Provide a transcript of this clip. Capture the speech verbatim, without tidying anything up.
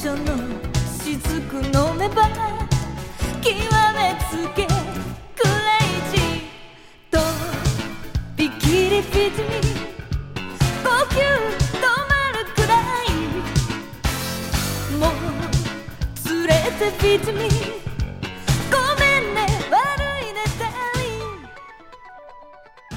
所の雫飲めば極めつけクレイジーとびきりフィットミ呼吸止まるくらいもう連れてフィットミ